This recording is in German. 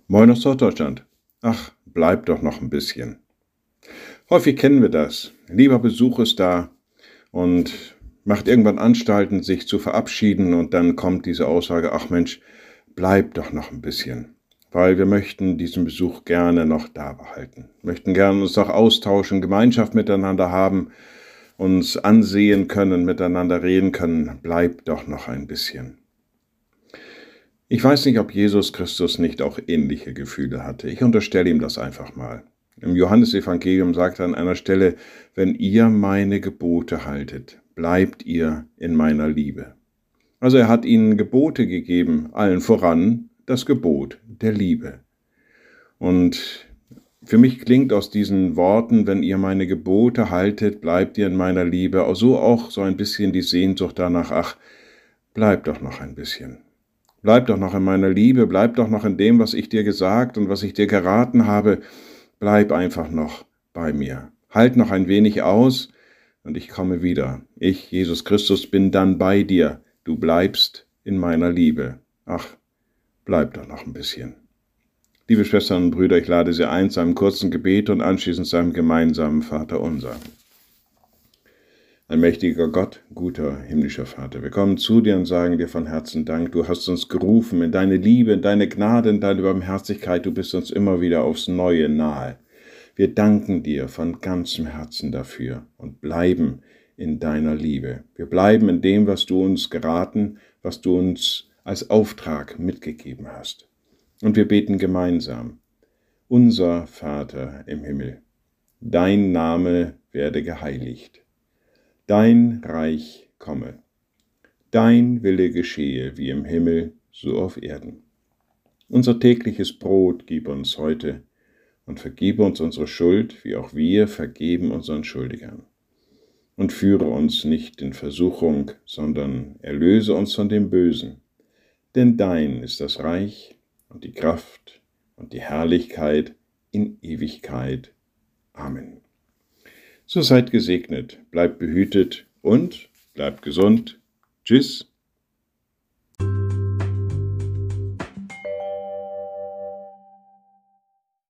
Moin aus Deutschland. Ach, bleib doch noch ein bisschen. Häufig kennen wir das. Lieber Besuch ist da und macht irgendwann Anstalten, sich zu verabschieden, und dann kommt diese Aussage: Ach Mensch, bleib doch noch ein bisschen. Weil wir möchten diesen Besuch gerne noch da behalten. Möchten gerne uns noch austauschen, Gemeinschaft miteinander haben, uns ansehen können, miteinander reden können. Bleib doch noch ein bisschen. Ich weiß nicht, ob Jesus Christus nicht auch ähnliche Gefühle hatte. Ich unterstelle ihm das einfach mal. Im Johannesevangelium sagt er an einer Stelle: Wenn ihr meine Gebote haltet, bleibt ihr in meiner Liebe. Also er hat ihnen Gebote gegeben, allen voran das Gebot der Liebe. Und für mich klingt aus diesen Worten: Wenn ihr meine Gebote haltet, bleibt ihr in meiner Liebe, so auch so ein bisschen die Sehnsucht danach: Ach, bleib doch noch ein bisschen. Bleib doch noch in meiner Liebe, bleib doch noch in dem, was ich dir gesagt und was ich dir geraten habe. Bleib einfach noch bei mir. Halt noch ein wenig aus und ich komme wieder. Ich, Jesus Christus, bin dann bei dir. Du bleibst in meiner Liebe. Ach, bleib doch noch ein bisschen. Liebe Schwestern und Brüder, ich lade Sie ein zu einem kurzen Gebet und anschließend zu einem gemeinsamen Vaterunser. Allmächtiger Gott, guter himmlischer Vater, wir kommen zu dir und sagen dir von Herzen Dank. Du hast uns gerufen in deine Liebe, in deine Gnade, in deine Barmherzigkeit. Du bist uns immer wieder aufs Neue nahe. Wir danken dir von ganzem Herzen dafür und bleiben in deiner Liebe. Wir bleiben in dem, was du uns geraten, was du uns als Auftrag mitgegeben hast. Und wir beten gemeinsam: Unser Vater im Himmel, dein Name werde geheiligt. Dein Reich komme, dein Wille geschehe, wie im Himmel, so auf Erden. Unser tägliches Brot gib uns heute und vergib uns unsere Schuld, wie auch wir vergeben unseren Schuldigern. Und führe uns nicht in Versuchung, sondern erlöse uns von dem Bösen. Denn dein ist das Reich und die Kraft und die Herrlichkeit in Ewigkeit. Amen. So seid gesegnet, bleibt behütet und bleibt gesund. Tschüss.